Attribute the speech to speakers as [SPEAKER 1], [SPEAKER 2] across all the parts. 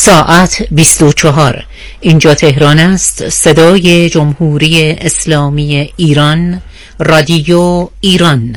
[SPEAKER 1] ساعت 24. اینجا تهران است. صدای جمهوری اسلامی ایران، رادیو ایران.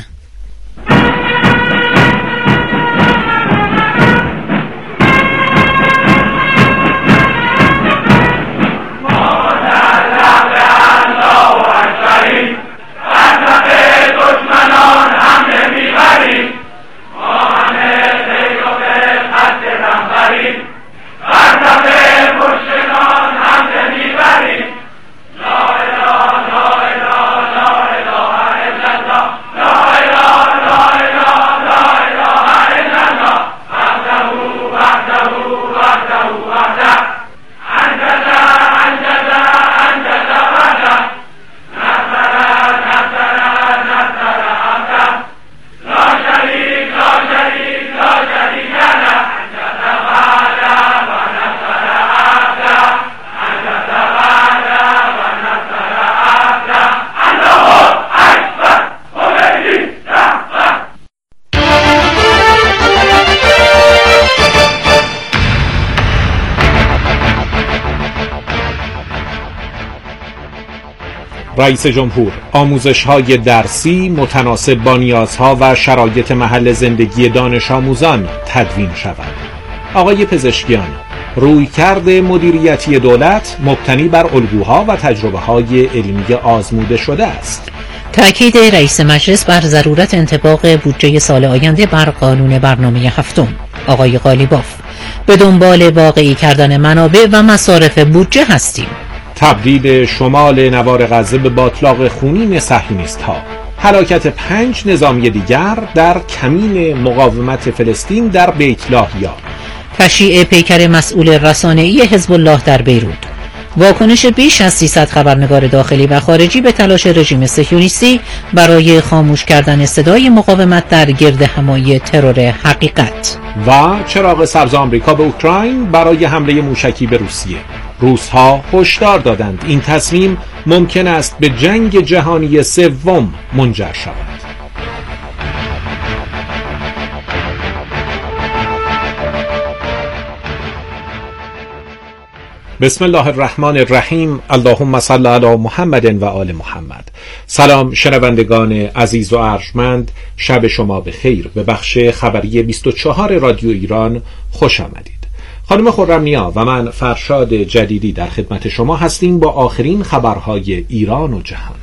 [SPEAKER 2] رئیس جمهور: آموزش‌های درسی متناسب با نیازها و شرایط محل زندگی دانش آموزان تدوین شود. آقای پزشکیان: رویکرد مدیریتی دولت مبتنی بر الگوها و تجربه‌های علمی آزموده شده است.
[SPEAKER 1] تأکید رئیس مجلس بر ضرورت انطباق بودجه سال آینده بر قانون برنامه هفتم. آقای قالیباف: به دنبال واقعی کردن منابع و مصارف بودجه هستیم.
[SPEAKER 2] تبدیل شمال نوار غزه به باتلاق خونین صهیونیست‌ها. هلاکت 5 نظامی دیگر در کمین مقاومت فلسطین در بیت لاهیا.
[SPEAKER 1] تشییع پیکر مسئول رسانه‌ای حزب الله در بیروت. واکنش بیش از 300 خبرنگار داخلی و خارجی به تلاش رژیم صهیونیستی برای خاموش کردن صدای مقاومت در گردهمایی ترور حقیقت.
[SPEAKER 2] و چراغ سبز آمریکا به اوکراین برای حمله موشکی به روسیه. روس‌ها هشدار دادند این تصمیم ممکن است به جنگ جهانی سوم منجر شود. بسم الله الرحمن الرحیم. اللهم صل علی محمد و آل محمد. سلام شنوندگان عزیز و ارجمند، شب شما بخیر. به بخش خبری 24 رادیو ایران خوش آمدید. خانم خرم‌نیا و من فرشاد جدیدی در خدمت شما هستیم با آخرین خبرهای ایران و جهان.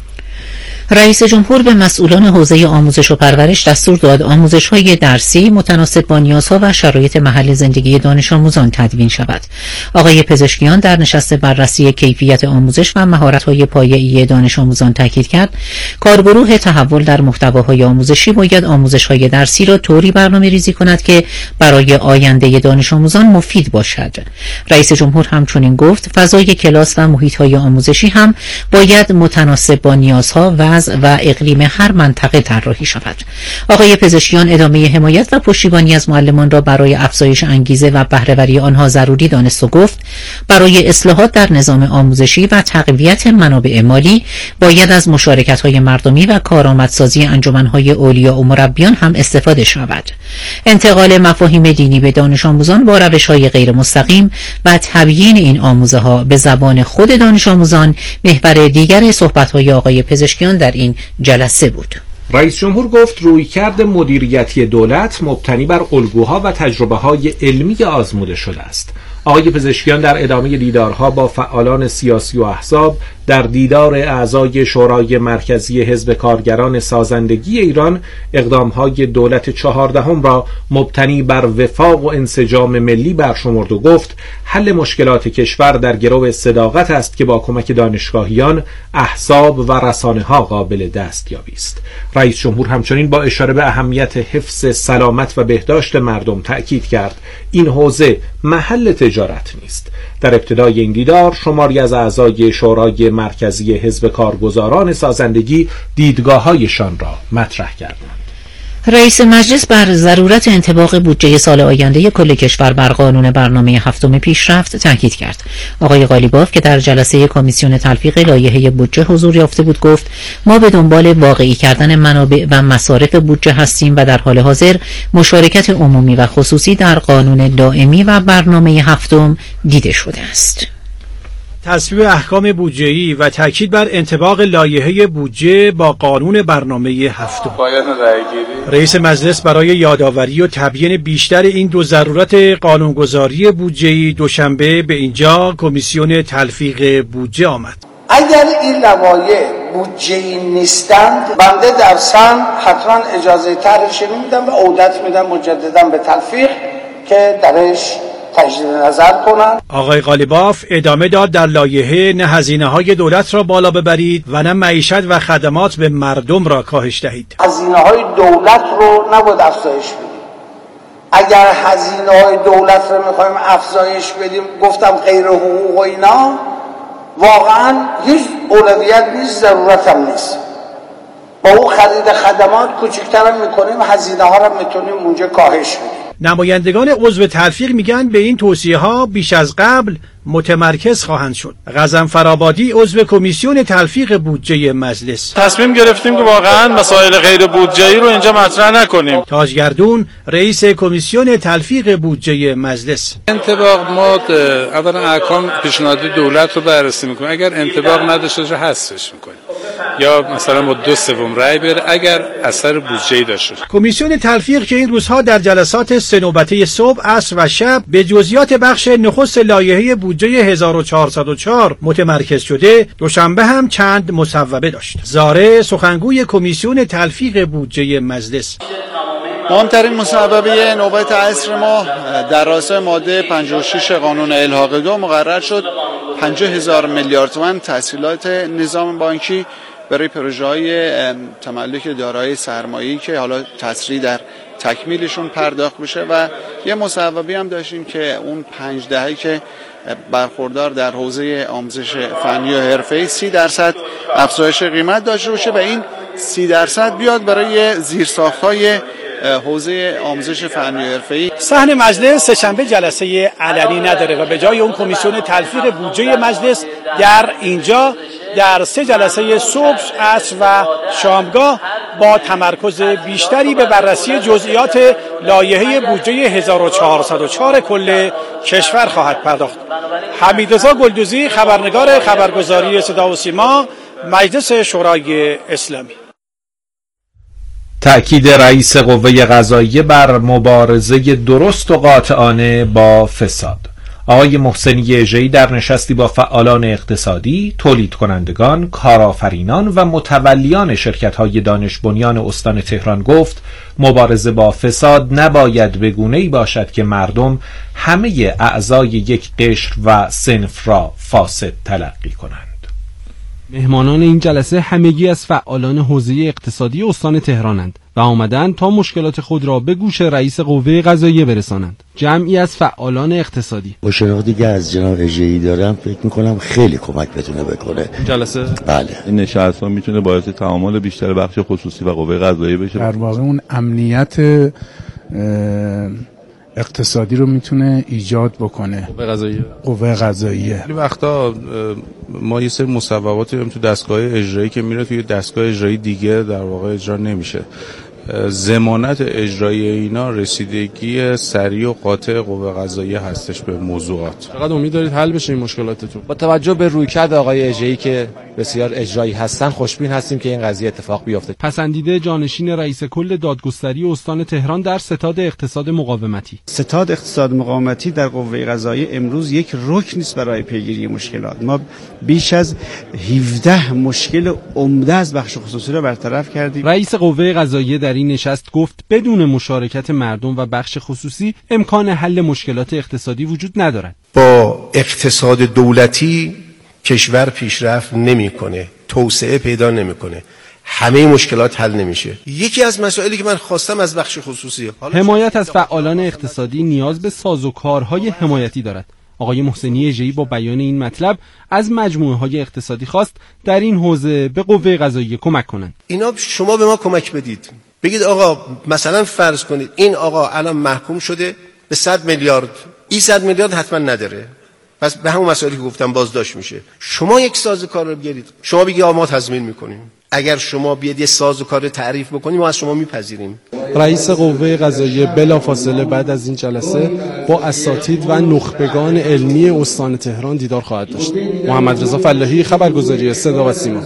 [SPEAKER 1] رئیس جمهور به مسئولان حوزه آموزش و پرورش دستور داد آموزش‌های درسی متناسب با نیازها و شرایط محل زندگی دانش آموزان تدوین شود. آقای پزشکیان در نشست بررسی کیفیت آموزش و مهارت‌های پایه‌ای دانش آموزان تاکید کرد کارگروه تحول در محتواهای آموزشی باید آموزش‌های درسی را طوری برنامه‌ریزی کند که برای آینده دانش آموزان مفید باشد. رئیس جمهور همچنین گفت فضای کلاس و محیط‌های آموزشی هم باید متناسب با نیازها و اقلیم هر منطقه طراحی شود. آقای پزشکیان ادامه حمایت و پشتیبانی از معلمان را برای افزایش انگیزه و بهره‌وری آنها ضروری دانست و گفت برای اصلاحات در نظام آموزشی و تقویت منابع مالی باید از مشارکت‌های مردمی و کارآمدسازی انجمن‌های اولیا و مربیان هم استفاده شود. انتقال مفاهیم دینی به دانش آموزان با روش‌های غیر مستقیم و تبیین این آموزه‌ها به زبان خود دانش آموزان محور دیگر صحبت‌های آقای پزشکیان در این جلسه بود.
[SPEAKER 2] رئیس جمهور گفت رویکرد مدیریتی دولت مبتنی بر الگوها و تجربه‌های علمی آزموده شده است. آقای پزشکیان در ادامه دیدارها با فعالان سیاسی و احزاب در دیدار اعضای شورای مرکزی حزب کارگران سازندگی ایران اقدامهای دولت 14 را مبتنی بر وفاق و انسجام ملی برشمرد و گفت حل مشکلات کشور در گرو صداقت است که با کمک دانشگاهیان، احزاب و رسانه‌ها قابل دستیابی است. رئیس جمهور همچنین با اشاره به اهمیت حفظ سلامت و بهداشت مردم تأکید کرد این حوزه محل تجارت نیست. در ابتدای این دیدار شماری از اعضای شورای مرکزی حزب کارگزاران سازندگی دیدگاه‌هایشان را مطرح کردند.
[SPEAKER 1] رئیس مجلس بر ضرورت انطباق بودجه سال آینده کل کشور بر قانون برنامه هفتم پیشرفت تاکید کرد. آقای قالیباف که در جلسه کمیسیون تلفیق لایحه بودجه حضور یافته بود گفت ما به دنبال واقعی کردن منابع و مصارف بودجه هستیم و در حال حاضر مشارکت عمومی و خصوصی در قانون دائمی و برنامه هفتم دیده شده است.
[SPEAKER 3] تصویب احکام بودجه‌ای و تاکید بر انطباق لایحه بودجه با قانون برنامه هفتم. رئیس مجلس برای یادآوری و تبیین بیشتر این دو ضرورت قانونگذاری بودجه‌ای دوشنبه به اینجا کمیسیون تلفیق بودجه آمد.
[SPEAKER 4] اگر این لوایح بودجه‌ای نیستند بنده در سن حتما اجازه طرحش میدم و عودت میدم مجددا به تلفیق که درش تجدید نظر کنن.
[SPEAKER 3] آقای قالیباف ادامه داد در لایحه نه هزینه‌های دولت را بالا ببرید و نه معیشت و خدمات به مردم را کاهش دهید.
[SPEAKER 4] هزینه‌های دولت رو نباید افزایش بدیم. اگر هزینه‌های دولت رو می‌خوایم افزایش بدیم گفتم غیر حقوق و اینا واقعا هیچ اولویت نیست، ضرورت هم نیست. با اون خرید خدمات کوچکتر هم می‌کنیم، هزینه‌ها رو می‌تونیم اونجا کاهش بدیم.
[SPEAKER 3] نمایندگان عضو تلفیق میگن به این توصیه‌ها بیش از قبل متمرکز خواهند شد. غضنفرآبادی عضو کمیسیون تلفیق بودجه مجلس:
[SPEAKER 5] تصمیم گرفتیم که واقعا مسائل غیر بودجه‌ای رو اینجا مطرح نکنیم.
[SPEAKER 3] تاجگردون رئیس کمیسیون تلفیق بودجه مجلس:
[SPEAKER 5] انطباق ما اولا احکام پیشنهادی دولت رو بررسی میکنیم، اگر انطباق نداشته باشه حذفش میکنیم یا مثلا با 2/3 رأی بره اگر اثر بودجه‌ای داشته باشه.
[SPEAKER 3] کمیسیون تلفیق که این روزها در جلسات سه نوبته صبح، عصر و شب به جزئیات بخش نخست لایحه بودجه 1404 متمرکز شده، دوشنبه هم چند مصوبه داشت. زاره سخنگوی کمیسیون تلفیق بودجه مجلس:
[SPEAKER 6] مهمترین مصوبه نوبت عصر ما در راستای ماده 56 قانون الحاق 2 مقرر شد 50,000 میلیارد تومان تسهیلات نظام بانکی برای پروژه‌های تملک دارایی سرمایه‌ای که حالا تسریع در تکمیلشون پرداخت بشه و یه مصوبه هم داشتیم که اون 5 دهه‌ای که برخوردار در حوزه آموزش فنی و حرفه‌ای 30% افزایش قیمت داشته باشه و این 30% بیاد برای زیرساخت‌های حوزه آموزش فنی و حرفه‌ای.
[SPEAKER 3] صحن مجلس سه‌شنبه جلسه علنی نداره و به جای اون کمیسیون تلفیق بودجه مجلس در اینجا در 3 جلسه صبح، عصر و شامگاه با تمرکز بیشتری به بررسی جزئیات لایحه بودجه 1404 کل کشور خواهد پرداخت. حمیدرضا گلدوزی، خبرنگار خبرگزاری صدا و سیما، مجلس شورای اسلامی.
[SPEAKER 2] تأکید رئیس قوه قضاییه بر مبارزه درست و قاطعانه با فساد. آقای محسنی اژه‌ای در نشستی با فعالان اقتصادی، تولید کنندگان، کارآفرینان و متولیان شرکت‌های دانش بنیان استان تهران گفت مبارزه با فساد نباید به گونه‌ای باشد که مردم همه اعضای یک قشر و صنف را فاسد تلقی کنند.
[SPEAKER 7] مهمانان این جلسه همگی از فعالان حوزه اقتصادی استان تهرانند و آمدند تا مشکلات خود را به گوش رئیس قوه قضاییه برسانند. جمعی از فعالان اقتصادی:
[SPEAKER 8] با شناختی که از جناب اژه‌ای دارم فکر می‌کنم خیلی کمک بتونه بکنه
[SPEAKER 7] جلسه.
[SPEAKER 8] بله،
[SPEAKER 9] این نشست‌ها میتونه باعث تعامل بیشتر بخش خصوصی و قوه قضاییه بشه.
[SPEAKER 10] در واقع اون امنیت اقتصادی رو میتونه ایجاد بکنه قوه قضاییه.
[SPEAKER 9] خیلی وقتا ما یه سری مصوباتی داریم تو دستگاه اجرایی که میره توی دستگاه اجرایی دیگه در واقع اجرا نمیشه. ضمانت اجرایی اینا رسیدگی سریع و قاطع قوه قضاییه هستش به موضوعات.
[SPEAKER 7] چقدر امید دارید حل بشه این مشکلاتتون؟
[SPEAKER 11] با توجه به رویکرد آقای اژه‌ای که بسیار اجرایی هستن خوشبین هستیم که این قضیه اتفاق بیفته.
[SPEAKER 7] پسندیده جانشین رئیس کل دادگستری استان تهران در ستاد اقتصاد مقاومتی:
[SPEAKER 12] ستاد اقتصاد مقاومتی در قوه قضاییه امروز یک رکن است برای پیگیری مشکلات. ما بیش از 17 مشکل عمده از بخش خصوصی را برطرف کردیم.
[SPEAKER 7] رئیس قوه قضاییه در این نشست گفت بدون مشارکت مردم و بخش خصوصی امکان حل مشکلات اقتصادی وجود ندارد.
[SPEAKER 13] با اقتصاد دولتی کشور پیشرفت نمیکنه، توسعه پیدا نمیکنه، همه مشکلات حل نمیشه. یکی از مسائلی که من خواستم از بخش خصوصی
[SPEAKER 7] حمایت از فعالان اقتصادی نیاز به سازوکارهای حمایتی دارد. آقای محسنی اژه‌ای با بیان این مطلب از مجموعه‌های اقتصادی خواست در این حوزه به قوه قضاییه کمک کنند.
[SPEAKER 13] اینا شما به ما کمک بدید. بگید آقا مثلا فرض کنید این آقا الان محکوم شده به 100 میلیارد، این 100 میلیارد حتما نداره، پس به همون مسائلی که گفتم بازداشت میشه. شما یک سازوکار رو بیارید، شما بگید ما تضمین میکنیم. اگر شما بیاد یه سازوکار تعریف بکنیم ما از شما میپذیریم.
[SPEAKER 7] رئیس قوه قضاییه بلافاصله بعد از این جلسه با اساتید و نخبگان علمی استان تهران دیدار خواهد داشت. محمد رضا فلاحی، خبرگزاری صدا و سیما.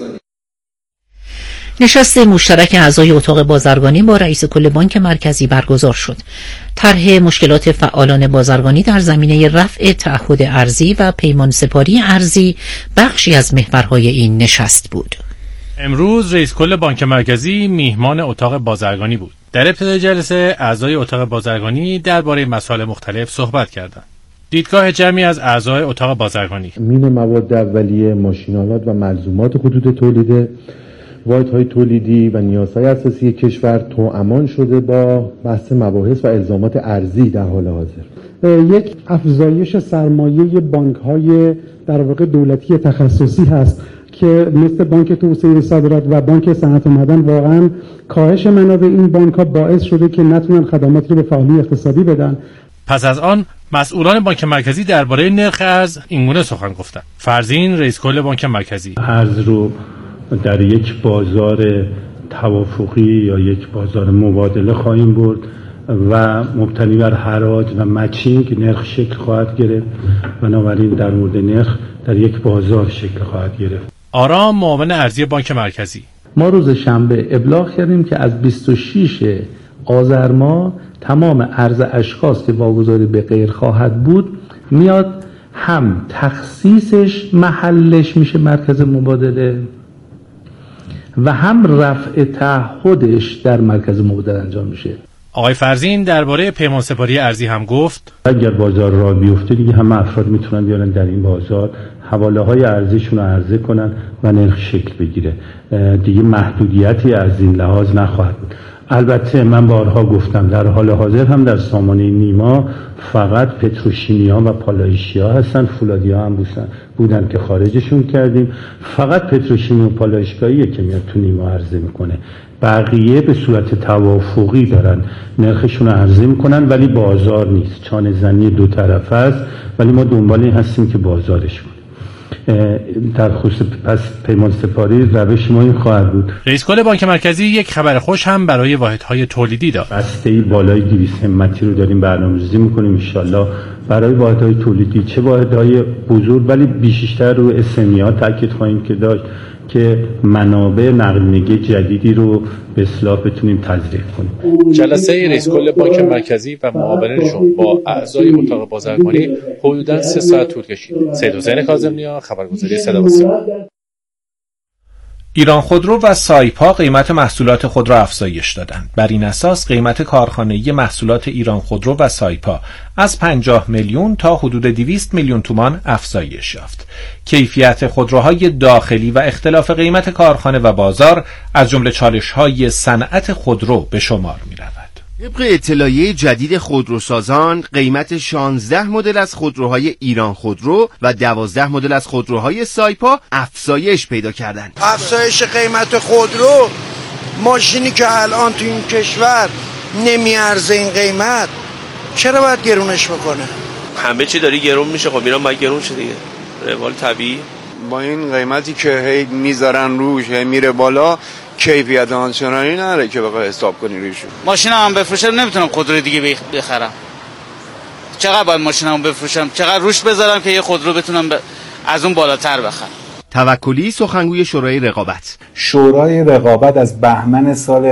[SPEAKER 1] نشست مشترک اعضای اتاق بازرگانی با رئیس کل بانک مرکزی برگزار شد. طرح مشکلات فعالان بازرگانی در زمینه رفع تعهد ارزی و پیمان سپاری ارزی بخشی از محورهای این نشست بود.
[SPEAKER 14] امروز رئیس کل بانک مرکزی میهمان اتاق بازرگانی بود. در ابتدای جلسه اعضای اتاق بازرگانی درباره مسائل مختلف صحبت کردند. دیدگاه جمعی از اعضای اتاق بازرگانی:
[SPEAKER 15] امین مواد اولیه، ماشین‌آلات و ملزومات خطوط تولید، واحدهای تولیدی و نیازهای اساسی کشور توامان شده با بحث مباحث و الزامات ارزی در حال حاضر. یک افزایش سرمایه بانک‌های در واقع دولتی تخصصی هست که مثل بانک توسعه صادرات و بانک صنعت و معدن واقعا کاهش منابع این بانک‌ها باعث شده که نتونن خدماتی رو به فعالین اقتصادی بدن.
[SPEAKER 14] پس از آن مسئولان بانک مرکزی درباره نرخ ارز اینگونه سخن گفتند. فرزین، رئیس کل بانک مرکزی:
[SPEAKER 15] ارز رو در یک بازار توافقی یا یک بازار مبادله خواهیم برد و مبتنی بر حراج و مچینگ نرخ شکل خواهد گرفت. بنابراین در مورد نرخ در یک بازار شکل خواهد گرفت.
[SPEAKER 14] آرام، معاون ارزی بانک مرکزی:
[SPEAKER 15] ما روز شنبه ابلاغ کردیم که از 26 آذر ماه تمام ارز اشخاص که واگذاری به غیر خواهد بود میاد، هم تخصیصش محلش میشه مرکز مبادله و هم رفع تعهدش در مرکز مبادله انجام میشه.
[SPEAKER 14] آقای فرزین درباره پیمان سپاری ارزی هم گفت:
[SPEAKER 15] اگر بازار راه بیفته دیگه همه افراد میتونن بیارن در این بازار حواله های ارزیشون رو عرضه کنن و نرخ شکل بگیره. دیگه محدودیتی از این لحاظ نخواهد بود. البته من بارها گفتم در حال حاضر هم در سامانه نیما فقط پتروشیمیا و پالایشیا هستن، فولادیا هم بودن که خارجشون کردیم. فقط پتروشیمی و پالایشگاهیه که میاد تو نیما عرضه میکنه، بقیه به صورت توافقی دارن نرخشون رو عرضه میکنن ولی بازار نیست، چانه زنی دو طرفه است، ولی ما دنبال این هستیم که بازارش بود. در خصوص پس پیمان سپاری روش ما این خواهد بود.
[SPEAKER 14] رئیس کل بانک مرکزی یک خبر خوش هم برای واحدهای تولیدی داد.
[SPEAKER 15] بسته‌ای بالای 200 همتی رو داریم برنامه‌ریزی می‌کنیم ان شاءالله برای واحدهای تولیدی، چه واحدهای بزرگ ولی بیشتر رو اسمیا تاکید خواهیم که داشت که منابع نقدینگی جدیدی رو به اصطلاح بتونیم تزریق کنیم.
[SPEAKER 14] جلسه رئیس کل بانک مرکزی و معاونانشون با اعضای اتاق بازرگانی حدوداً 3 ساعت طول کشید. سید حسین کاظمی‌نیا، خبرگزاری صدا و سیما.
[SPEAKER 2] ایران خودرو و سایپا قیمت محصولات خود را افزایش دادند. بر این اساس قیمت کارخانه‌ای محصولات ایران خودرو و سایپا از 50 میلیون تا حدود 200 میلیون تومان افزایش یافت. کیفیت خودروهای داخلی و اختلاف قیمت کارخانه و بازار از جمله چالش‌های صنعت خودرو به شمار می‌رود.
[SPEAKER 16] طبق اطلاعیه جدید خودروسازان، قیمت 16 مدل از خودروهای ایران خودرو و 12 مدل از خودروهای سایپا افزایش پیدا کردند.
[SPEAKER 17] افزایش قیمت خودرو، ماشینی که الان تو این کشور نمیارزه این قیمت، چرا باید گرونش بکنه؟
[SPEAKER 18] همه چی داری گرون میشه، خب ایران باید گرون شه دیگه، روال طبیعی.
[SPEAKER 19] با این قیمتی که هی میذارن روش هی میره بالا، کیفیت آنچنانی نداره که بخوای حساب کنی روشون.
[SPEAKER 20] ماشینم بفروشم نمیتونم خودرو دیگه بخرم. چقدر باید ماشینمو بفروشم، چقدر روش بذارم که یه خودرو بتونم از اون بالاتر بخرم.
[SPEAKER 16] توکلی، سخنگوی شورای رقابت.
[SPEAKER 21] شورای رقابت از بهمن سال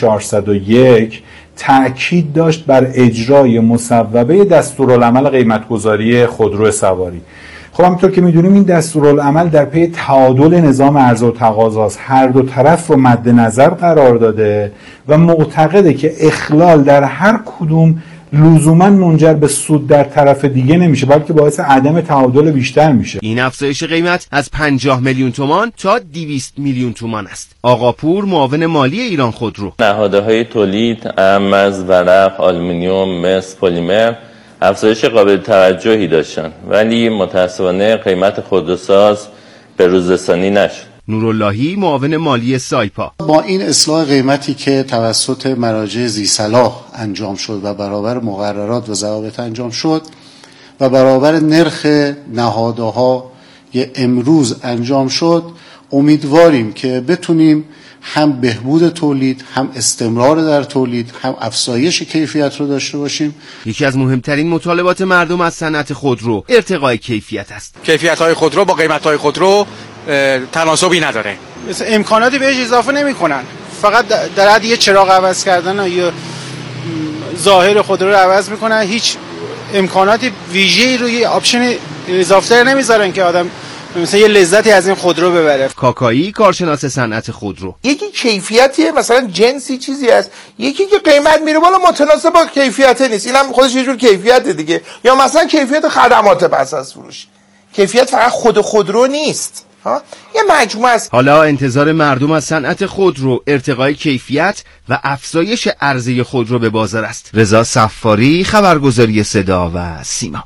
[SPEAKER 21] 1401 تأکید داشت بر اجرای مصوبه دستورالعمل قیمتگذاری خودرو سواری. خب همونطور که میدونیم این دستورالعمل در پی تعادل نظام عرضه و تقاضاست، هر دو طرف رو مد نظر قرار داده و معتقده که اخلال در هر کدوم لزوما منجر به سود در طرف دیگه نمیشه، بلکه باعث عدم تعادل بیشتر میشه.
[SPEAKER 16] این افزایش قیمت از 50 میلیون تومان تا 200 میلیون تومان است. آقا پور، معاون مالی ایران خودرو:
[SPEAKER 22] نهادهای تولید اهم از ورق، آلومینیوم، مس، پلیمر افزایش قابل توجهی داشتن، ولی متاسفانه قیمت خودروساز به روز رسانی نشد.
[SPEAKER 16] نوراللهی معاون مالی سایپا.
[SPEAKER 4] با این اصلاح قیمتی که توسط مراجع ذی‌صلاح انجام شد و برابر مقررات و ضوابط انجام شد و برابر نرخ نهادها امروز انجام شد، امیدواریم که بتونیم هم بهبود تولید، هم استمرار در تولید، هم افزایش کیفیت رو داشته باشیم.
[SPEAKER 16] یکی از مهمترین مطالبات مردم از صنعت خودرو ارتقای کیفیت است.
[SPEAKER 3] کیفیت‌های خودرو با قیمت‌های خودرو تناسبی نداره. مثل امکاناتی بهش اضافه نمی‌کنن. فقط در حد یه چراغ عوض کردن یا ظاهر خودرو رو عوض می‌کنن، هیچ امکاناتی ویژه‌ای روی آپشن اضافه نمی‌ذارن که آدم مثلا یه لذتی از این خودرو ببره.
[SPEAKER 16] کاکایی کارشناس صنعت خودرو:
[SPEAKER 5] یکی کیفیتیه، مثلا جنسی چیزی هست، یکی که قیمت میره بالا متناسب با کیفیت نیست، اینم خودش یه جور کیفیت دیگه. یا مثلا کیفیت خدمات پس از فروش، کیفیت فقط خودرو نیست، یه مجموعه است.
[SPEAKER 16] حالا انتظار مردم از صنعت خودرو ارتقای کیفیت و افزایش عرضه خودرو به بازار است. رضا صفاری، خبرگزاری صدا و سیما.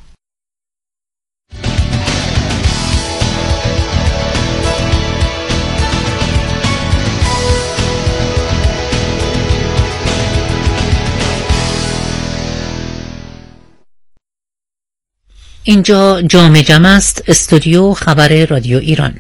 [SPEAKER 1] اینجا جام جم است، استودیو خبر رادیو ایران.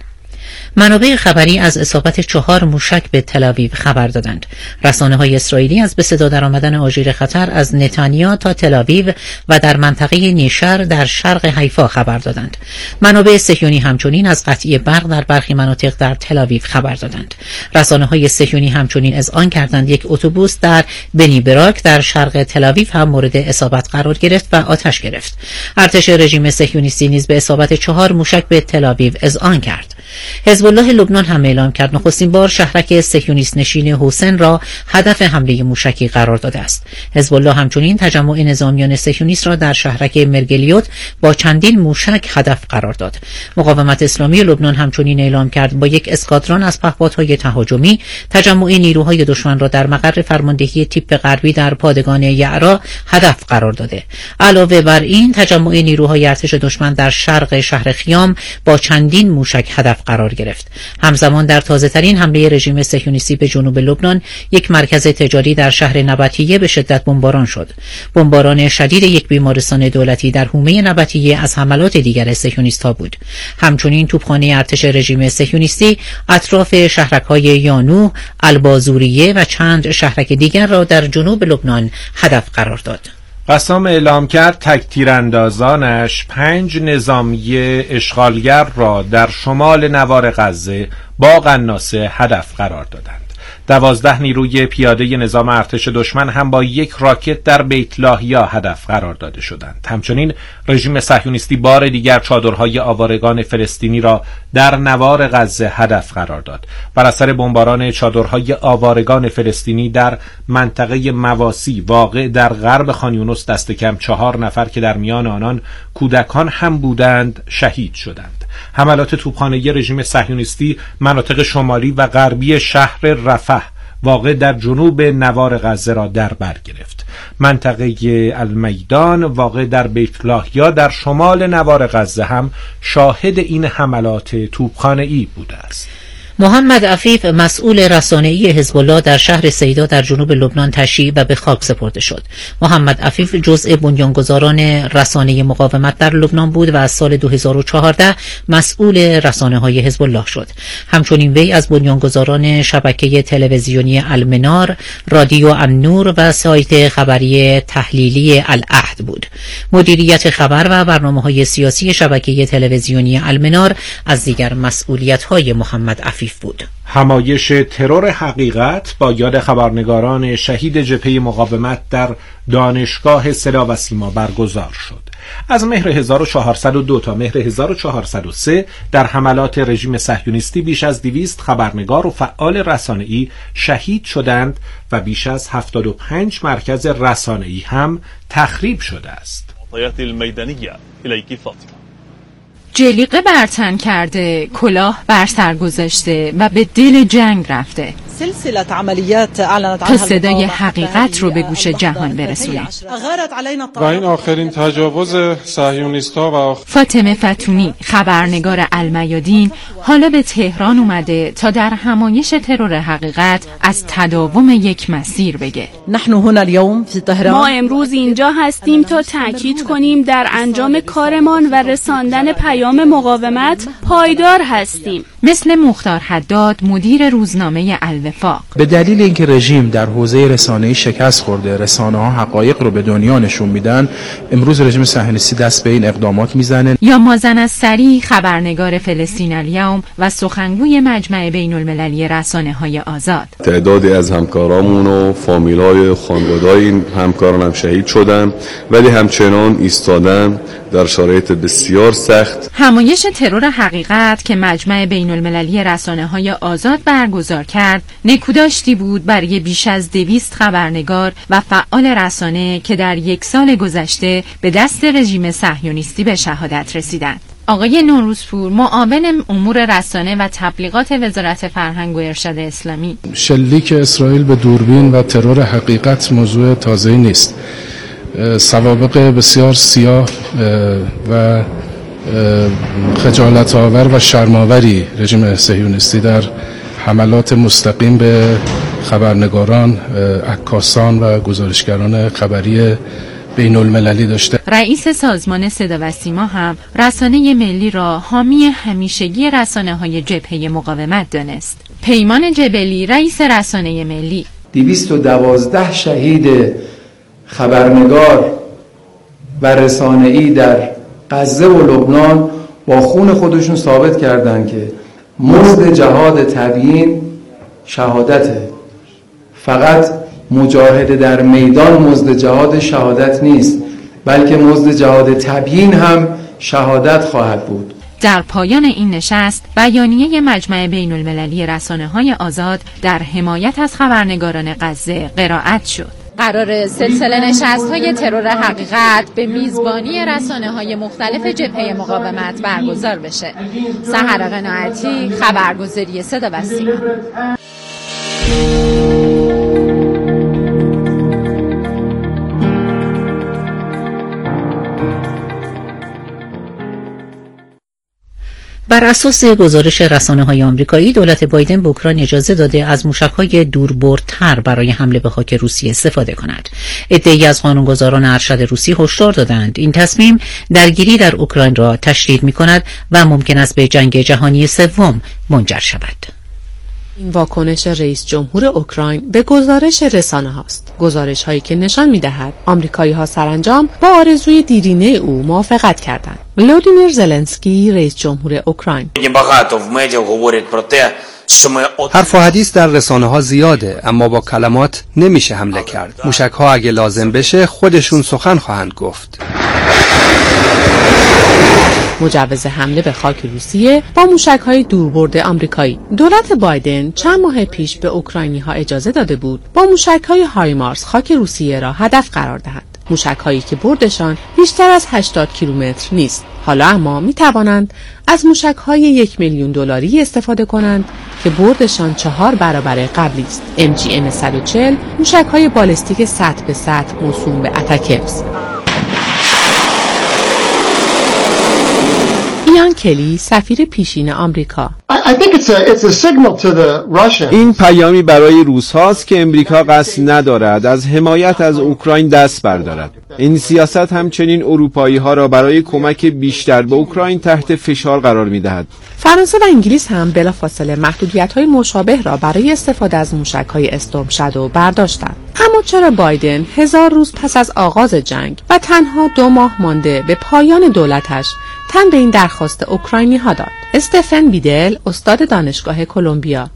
[SPEAKER 1] منابع خبری از اصابت 4 موشک به تل‌آویو خبر دادند. رسانه‌های اسرائیلی از به صدا درآمدن آژیر خطر از نتانیا تا تل‌آویو و در منطقه نیشر در شرق حیفا خبر دادند. منابع صهیونی همچنین از قطعی برق در برخی مناطق در تل‌آویو خبر دادند. رسانه‌های صهیونی همچنین اذعان کردند یک اتوبوس در بنی براک در شرق تل‌آویو هم مورد اصابت قرار گرفت و آتش گرفت. ارتش رژیم صهیونیستی نیز به اصابت 4 موشک به تل‌آویو اذعان کرد. حزب الله لبنان هم اعلام کرد نخستین بار شهرک صهیونیست نشین حسین را هدف حمله موشکی قرار داده است. حزب الله همچنین تجمع نظامیان صهیونیست را در شهرک مرگلیوت با چندین موشک هدف قرار داد. مقاومت اسلامی لبنان همچنین اعلام کرد با یک اسکادران از پهپادهای تهاجمی تجمع نیروهای دشمن را در مقر فرماندهی تیپ غربی در پادگان یعرا هدف قرار داده. علاوه بر این تجمع نیروهای ارتش دشمن در شرق شهر خیام با چندین موشک هدف قرار گرفت. همزمان در تازه‌ترین حمله رژیم صهیونیستی به جنوب لبنان یک مرکز تجاری در شهر نبطیه به شدت بمباران شد. بمباران شدید یک بیمارستان دولتی در حومه نبطیه از حملات دیگر صهیونیست‌ها بود. همچنین توپخانه ارتش رژیم صهیونیستی اطراف شهرک‌های یانوح، البازوریه و چند شهرک دیگر را در جنوب لبنان هدف قرار داد.
[SPEAKER 2] قسام اعلام کرد تک تیراندازانش 5 نظامی اشغالگر را در شمال نوار غزه با قناصه هدف قرار دادند. 12 نیروی پیاده نظام ارتش دشمن هم با یک راکت در بیت لاهیا هدف قرار داده شدند. همچنین رژیم صهیونیستی بار دیگر چادرهای آوارگان فلسطینی را در نوار غزه هدف قرار داد. بر اثر بمباران چادرهای آوارگان فلسطینی در منطقه مواسی واقع در غرب خان یونس دست کم 4 نفر که در میان آنان کودکان هم بودند شهید شدند. حملات توپخانه‌ای رژیم صهیونیستی مناطق شمالی و غربی شهر رفح واقع در جنوب نوار غزه را در بر گرفت. منطقه المیدان واقع در بیت لاهیا در شمال نوار غزه هم شاهد این حملات توپخانه‌ای بوده است.
[SPEAKER 1] محمد عفیف مسئول رسانه‌ای حزب الله در شهر سیدا در جنوب لبنان تشییع و به خاک سپرده شد. محمد عفیف جزء بنیانگذاران رسانه مقاومت در لبنان بود و از سال 2014 مسئول رسانه‌های حزب الله شد. همچنین وی از بنیانگذاران شبکه تلویزیونی المنار، رادیو النور و سایت خبری تحلیلی العهد بود. مدیریت خبر و برنامه‌های سیاسی شبکه تلویزیونی المنار از دیگر مسئولیت‌های محمد عفیف بود.
[SPEAKER 2] همایش ترور حقیقت با یاد خبرنگاران شهید جبهه مقاومت در دانشگاه صدا و سیما برگزار شد. از مهر 1402 تا مهر 1403 در حملات رژیم صهیونیستی بیش از 200 خبرنگار و فعال رسانه‌ای شهید شدند و بیش از 75 مرکز رسانه‌ای هم تخریب شده است.
[SPEAKER 23] جلیقه بر تن کرده، کلاه بر سر گذاشته و به دل جنگ رفته.
[SPEAKER 6] تا صدای حقیقت رو به گوش جهان برسونیم.
[SPEAKER 8] و این آخرین تجاوز صهیونیست‌ها و
[SPEAKER 6] فاطمه فتونی، خبرنگار المیادین، حالا به تهران اومده تا در همایش ترور حقیقت از تداوم یک مسیر بگه.
[SPEAKER 23] ما امروز اینجا هستیم تا تأکید کنیم در انجام کارمان و رساندن پیام مقاومت پایدار هستیم.
[SPEAKER 6] مثل مختار حداد، مدیر روزنامه الوفاق.
[SPEAKER 24] به دلیل اینکه رژیم در حوزه رسانه‌ای شکست خورده، رسانه‌ها حقایق رو به دنیا نشون میدن، امروز رژیم صهیونیستی دست به این اقدامات میزنه.
[SPEAKER 6] یا مازن السری، خبرنگار فلسطین الیوم و سخنگوی مجمع بین‌المللی رسانه‌های آزاد.
[SPEAKER 25] تعدادی از همکارامون و فامیلای خانواده‌های این همکاران هم شهید شدن، ولی همچنان ایستادن در شرایط بسیار سخت.
[SPEAKER 6] همایش ترور حقیقت که مجمع بین‌المللی رسانه‌های آزاد برگزار کرد، نکوداشتی بود برای بیش از 200 خبرنگار و فعال رسانه که در یک سال گذشته به دست رژیم صهیونیستی به شهادت رسیدند. آقای نوروزپور، معاون امور رسانه و تبلیغات وزارت فرهنگ و ارشاد اسلامی:
[SPEAKER 10] شلیک اسرائیل به دوربین و ترور حقیقت موضوع تازه‌ای نیست. سوابق بسیار سیاه و خجالت آور و شرم‌آوری رژیم صهیونیستی در حملات مستقیم به خبرنگاران، عکاسان و گزارشگران خبری بین المللی داشته.
[SPEAKER 6] رئیس سازمان صدا و سیما هم رسانه ملی را حامی همیشگی رسانه‌های جبهه مقاومت دانست. پیمان جبلی، رئیس رسانه ملی:
[SPEAKER 26] 212 شهید خبرنگار و رسانه‌ای در غزه و لبنان با خون خودشون ثابت کردند که مزد جهاد تبیین شهادته. فقط مجاهده در میدان مزد جهاد شهادت نیست، بلکه مزد جهاد تبیین هم شهادت خواهد بود.
[SPEAKER 6] در پایان این نشست، بیانیه مجمع بین‌المللی رسانه‌های آزاد در حمایت از خبرنگاران غزه قرائت شد. قرار سلسله نشست‌های ترور حقیقت به میزبانی رسانه‌های مختلف جبهه مقاومت برگزار بشه. سحر قناعتی، خبرگزاری صدا و سیما.
[SPEAKER 1] بر اساس گزارش رسانه‌های آمریکایی، دولت بایدن به اوکراین اجازه داده از موشک‌های دوربردتر برای حمله به خاک روسیه استفاده کند. عده‌ای از قانونگذاران ارشد روسی هشدار دادند این تصمیم درگیری در اوکراین را تشدید می‌کند و ممکن است به جنگ جهانی سوم منجر شود.
[SPEAKER 27] این واکنش رئیس جمهور اوکراین به گزارش رسانه هاست. گزارش هایی که نشان می دهد آمریکایی ها سرانجام با آرزوی دیرینه او موافقت کردند. ولودیمیر زلنسکی، رئیس جمهور اوکراین:
[SPEAKER 28] حرف و حدیث در رسانه ها زیاده، اما با کلمات نمیشه حمله کرد. موشک ها اگه لازم بشه خودشون سخن خواهند گفت.
[SPEAKER 27] مجوز حمله به خاک روسیه با موشک‌های دوربرد آمریکایی. دولت بایدن چند ماه پیش به اوکراینی‌ها اجازه داده بود با موشک‌های هایمارس خاک روسیه را هدف قرار دهند. موشک‌هایی که بردشان بیشتر از 80 کیلومتر نیست. حالا اما می‌توانند از موشک‌های $1,000,000 استفاده کنند که بردشان 4 برابر قبلی است. MGM 140 موشک‌های بالستیک سطح به سطح موسوم به اتکرز. ایان کلی، سفیر پیشین آمریکا:
[SPEAKER 29] این پیامی برای روس هاست که امریکا قصد ندارد از حمایت از اوکراین دست بردارد. این سیاست همچنین اروپایی ها را برای کمک بیشتر به اوکراین تحت فشار قرار می دهد.
[SPEAKER 27] فرانسه و انگلیس هم بلافاصله محدودیت‌های مشابه را برای استفاده از موشک‌های استورم شادو برداشتند. اما چرا بایدن 1000 روز پس از آغاز جنگ و تنها 2 ماه مانده به پایان دولتش تن به این درخواست اوکراینی‌ها داد؟ استفن بیدل، استاد دانشگاه کلمبیا: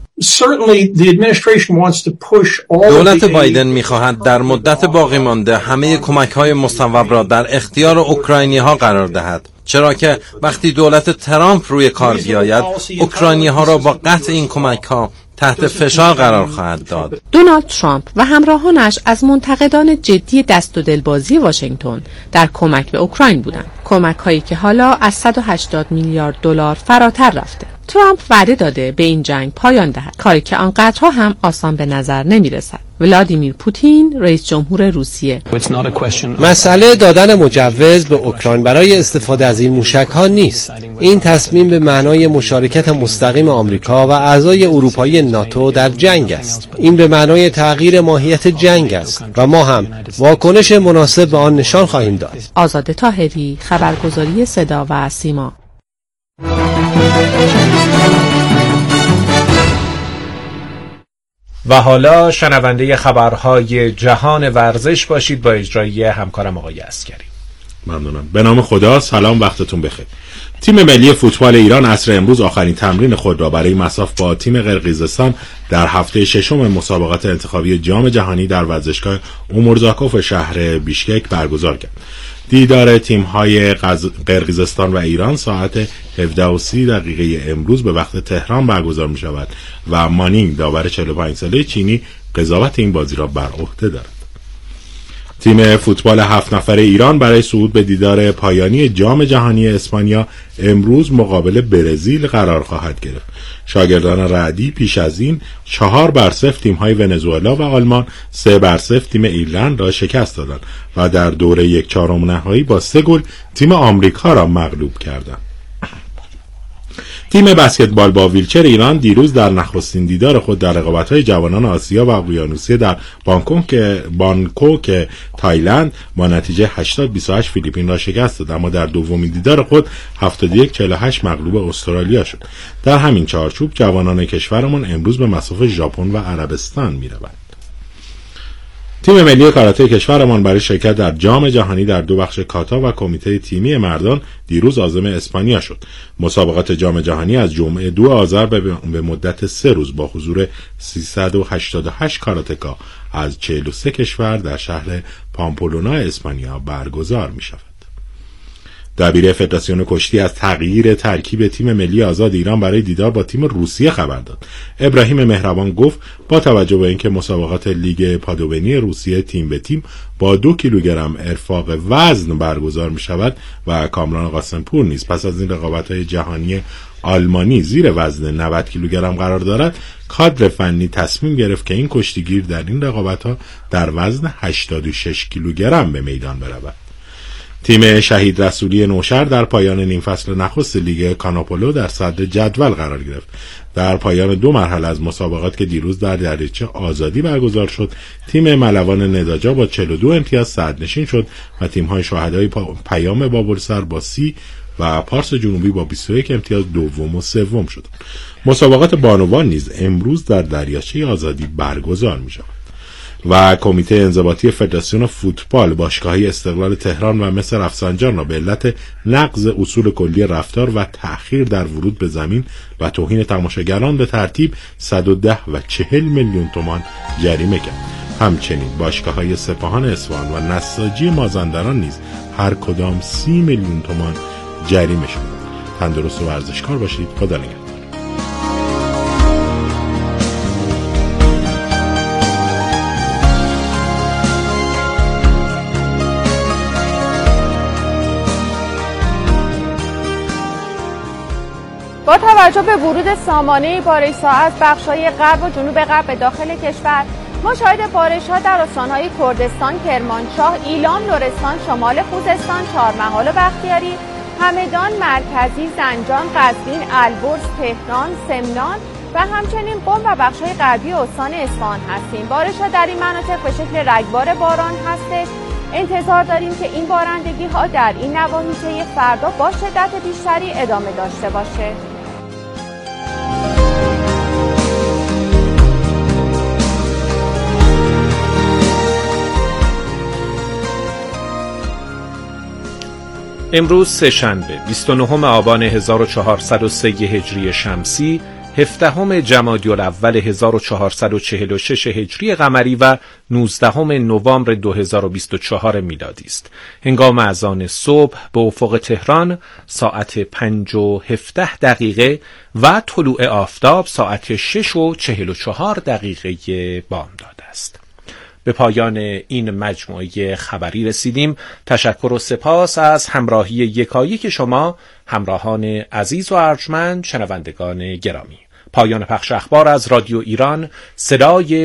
[SPEAKER 30] دولت بایدن می‌خواهد در مدت باقی مانده همه کمک‌های مصوب را در اختیار اوکراینی‌ها قرار دهد، چرا که وقتی دولت ترامپ روی کار بیاید، اوکراینی‌ها را با قطع این کمک‌ها تحت فشار قرار خواهد داد.
[SPEAKER 27] دونالد ترامپ و همراهانش از منتقدان جدی دست و دلبازی واشنگتن در کمک به اوکراین بودند. کمک‌هایی که حالا از $180 میلیارد فراتر رفته. ترامپ وعده داده به این جنگ پایان دهد، کاری که آنقدرها هم آسان به نظر نمی رسد. ولادیمیر پوتین، رئیس جمهور روسیه:
[SPEAKER 7] مسئله دادن مجوز به اوکراین برای استفاده از این موشک‌ها نیست. این تصمیم به معنای مشارکت مستقیم آمریکا و اعضای اروپایی ناتو در جنگ است. این به معنای تغییر ماهیت جنگ است و ما هم واکنش مناسب به آن نشان خواهیم داد.
[SPEAKER 27] آزاده طاهری، خبرگزاری صدا و سیما.
[SPEAKER 2] و حالا شنونده خبرهای جهان ورزش باشید با اجرایی همکارم آقای عسکری.
[SPEAKER 9] ممنونم. به نام خدا. سلام، وقتتون بخیر. تیم ملی فوتبال ایران عصر امروز آخرین تمرین خود را برای مصاف با تیم قرقیزستان در هفته ششم مسابقات انتخابی جام جهانی در ورزشگاه اومورزاکوف شهر بیشکک برگزار کرد. دیدار تیم‌های قرقیزستان و ایران ساعت 17:30 امروز به وقت تهران برگزار می‌شود و مانینگ داور 45 ساله چینی قضاوت این بازی را بر عهده دارد. تیم فوتبال 7 نفره ایران برای صعود به دیدار پایانی جام جهانی اسپانیا امروز مقابل برزیل قرار خواهد گرفت. شاگردان رعدی پیش از این 4-0 تیم‌های ونزوئلا و آلمان، 3-0 تیم ایرلند را شکست دادند و در دوره 1/4 نهایی با 3 گل تیم آمریکا را مغلوب کردند. تیم بسکتبال با ویلچر ایران دیروز در نخستین دیدار خود در رقابت‌های جوانان آسیا و اقیانوسیه در بانکوک تایلند با نتیجه 80-28 فیلیپین را شکست داد، اما در دومین دیدار خود 71-48 مغلوب استرالیا شد. در همین چارچوب جوانان کشورمان امروز به مصاف ژاپن و عربستان می‌روند. تیم ملی کاراته کشورمان برای شرکت در جام جهانی در 2 بخش کاتا و کمیته تیمی مردان دیروز عازم اسپانیا شد. مسابقات جام جهانی از جمعه 2 آذر به مدت 3 روز با حضور 388 کاراتکا از 43 کشور در شهر پامپلونا اسپانیا برگزار می شود. دبیر فدراسیون کشتی از تغییر ترکیب تیم ملی آزاد ایران برای دیدار با تیم روسیه خبر داد. ابراهیم مهربان گفت با توجه به اینکه مسابقات لیگ پادوبنی روسیه تیم به تیم با 2 کیلوگرم ارفاق وزن برگزار می شود و کامران قاسمپور نیز پس از این رقابت‌های جهانی آلمانی زیر وزن 90 کیلوگرم قرار دارد، کادر فنی تصمیم گرفت که این کشتیگیر در این رقابت‌ها در وزن 86 کیلوگرم به میدان برود. تیم شهید رسولی نوشهر در پایان نیم فصل نخست لیگ کاناپولو در صدر جدول قرار گرفت. در پایان 2 مرحله از مسابقات که دیروز در دریاچه آزادی برگزار شد، تیم ملوان نداجا با 42 امتیاز صدرنشین شد و تیم‌های شهدای پیام بابلسر با 30 و پارس جنوبی با 21 امتیاز دوم و سوم شد. مسابقات بانوان نیز امروز در دریاچه آزادی برگزار می‌شود. و کمیته انضباطی فدراسیون فوتبال باشگاه‌های استقلال تهران و مس رفسنجان را به علت نقض اصول کلی رفتار و تأخیر در ورود به زمین و توهین تماشاگران به ترتیب 110 و 40 میلیون تومان جریمه کرد. همچنین باشگاه‌های سپاهان اصفهان و نساجی مازندران نیز هر کدام 30 میلیون تومان جریمه شدند. تندرست و ورزشکار باشید. خدا نگهدار.
[SPEAKER 11] با توجه به ورود سامانه بارش‌ها از بخش‌های غرب و جنوب غرب به داخل کشور، ما شاهد بارش‌ها در استان‌های کردستان، کرمانشاه، ایلام، لرستان، شمال خوزستان، چهارمحال و بختیاری، همدان، مرکزی، زنجان، قزوین، البرز، تهران، سمنان و همچنین قم و بخش‌های غربی استان اصفهان هستیم. بارش‌ها در این مناطق به شکل رگبار باران هستش. انتظار داریم که این بارندگی‌ها در این نواحی طی فردا با شدت بیشتری ادامه داشته باشه.
[SPEAKER 2] امروز سه‌شنبه 29 آبان 1403 هجری شمسی، 17 جمادی الاول 1446 هجری قمری و 19 نوامبر 2024 میلادی است. هنگام اذان صبح به افق تهران ساعت 5:17 و طلوع آفتاب ساعت 6:44 بامداد است. به پایان این مجموعه خبری رسیدیم. تشکر و سپاس از همراهی یکایک شما همراهان عزیز و ارجمند، شنوندگان گرامی. پایان پخش اخبار از رادیو ایران، صدای